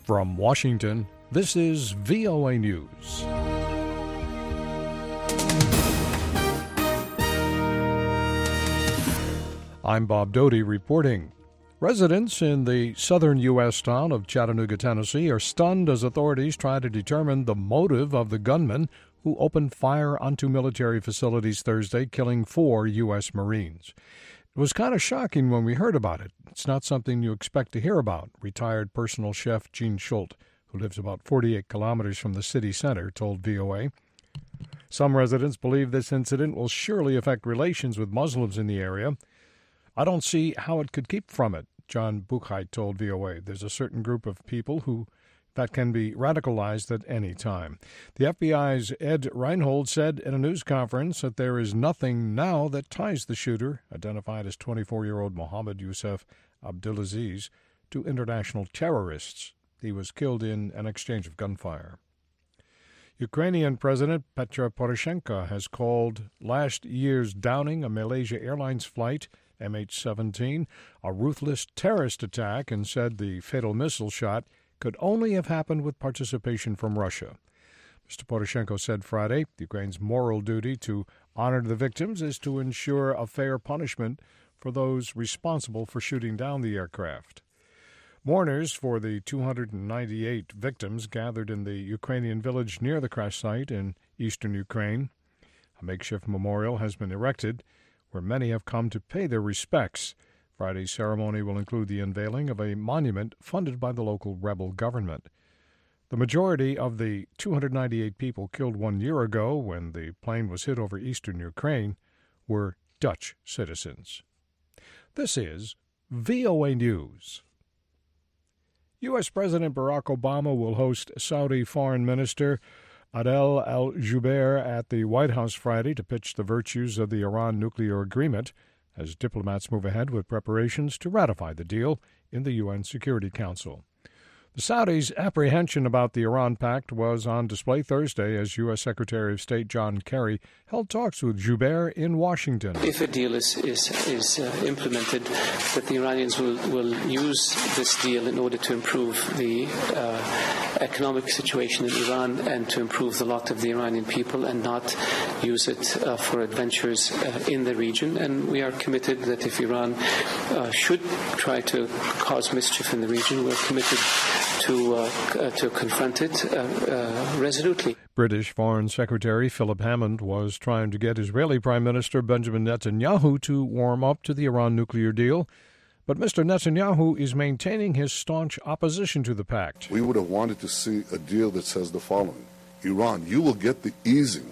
From Washington, this is VOA News. I'm Bob Doty reporting. Residents in the southern U.S. town of Chattanooga, Tennessee, are stunned as authorities try to determine the motive of the gunman who opened fire onto military facilities Thursday, killing 4 U.S. Marines. It was kind of shocking when we heard about it. It's not something you expect to hear about, retired personal chef Gene Schultz, who lives about 48 kilometers from the city center, told VOA. Some residents believe this incident will surely affect relations with Muslims in the area. I don't see how it could keep from it, John Buchheit told VOA. There's a certain group of people that can be radicalized at any time. The FBI's Ed Reinhold said in a news conference that there is nothing now that ties the shooter, identified as 24-year-old Mohammed Youssef Abdulaziz, to international terrorists. He was killed in an exchange of gunfire. Ukrainian President Petro Poroshenko has called last year's downing a Malaysia Airlines flight MH17 a ruthless terrorist attack and said the fatal missile shot could only have happened with participation from Russia. Mr. Poroshenko said Friday Ukraine's moral duty to honor the victims is to ensure a fair punishment for those responsible for shooting down the aircraft. Mourners for the 298 victims gathered in the Ukrainian village near the crash site in eastern Ukraine. A makeshift memorial has been erected where many have come to pay their respects. Friday's ceremony will include the unveiling of a monument funded by the local rebel government. The majority of the 298 people killed 1 year ago when the plane was hit over eastern Ukraine were Dutch citizens. This is VOA News. U.S. President Barack Obama will host Saudi Foreign Minister Adel al-Jubeir at the White House Friday to pitch the virtues of the Iran nuclear agreement as diplomats move ahead with preparations to ratify the deal in the UN Security Council. The Saudis' apprehension about the Iran pact was on display Thursday as U.S. Secretary of State John Kerry held talks with Jubeir in Washington. If a deal is implemented, that the Iranians will use this deal in order to improve the economic situation in Iran and to improve the lot of the Iranian people and not use it for adventures in the region. And we are committed that if Iran should try to cause mischief in the region, we're committed to confront it resolutely. British Foreign Secretary Philip Hammond was trying to get Israeli Prime Minister Benjamin Netanyahu to warm up to the Iran nuclear deal, but Mr. Netanyahu is maintaining his staunch opposition to the pact. We would have wanted to see a deal that says the following: Iran, you will get the easing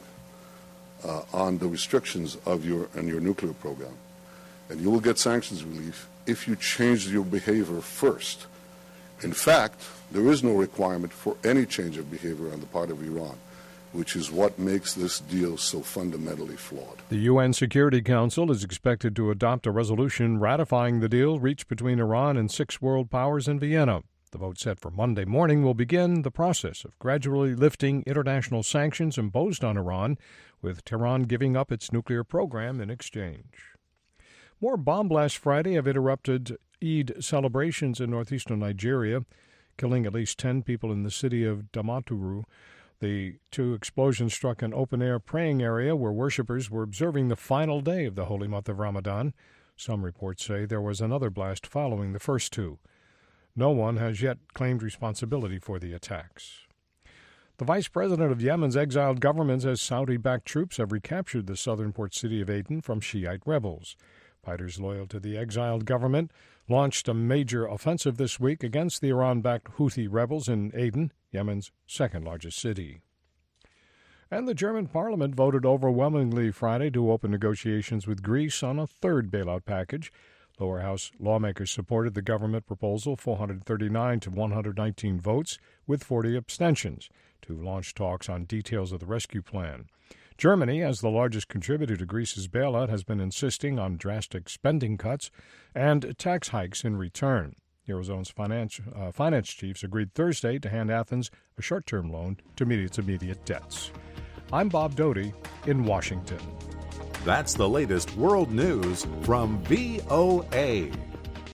on the restrictions of your nuclear program, and you will get sanctions relief if you change your behavior first. In fact, there is no requirement for any change of behavior on the part of Iran, which is what makes this deal so fundamentally flawed. The UN Security Council is expected to adopt a resolution ratifying the deal reached between Iran and 6 world powers in Vienna. The vote set for Monday morning will begin the process of gradually lifting international sanctions imposed on Iran, with Tehran giving up its nuclear program in exchange. More bomb blasts Friday have interrupted Eid celebrations in northeastern Nigeria, killing at least 10 people in the city of Damaturu. The 2 explosions struck an open-air praying area where worshippers were observing the final day of the holy month of Ramadan. Some reports say there was another blast following the first 2. No one has yet claimed responsibility for the attacks. The vice president of Yemen's exiled government says Saudi-backed troops have recaptured the southern port city of Aden from Shiite rebels. Fighters loyal to the exiled government launched a major offensive this week against the Iran-backed Houthi rebels in Aden, Yemen's second-largest city. And the German parliament voted overwhelmingly Friday to open negotiations with Greece on a third bailout package. Lower house lawmakers supported the government proposal 439 to 119 votes, with 40 abstentions, to launch talks on details of the rescue plan. Germany, as the largest contributor to Greece's bailout, has been insisting on drastic spending cuts and tax hikes in return. Eurozone's finance chiefs agreed Thursday to hand Athens a short-term loan to meet its immediate debts. I'm Bob Doty in Washington. That's the latest world news from VOA.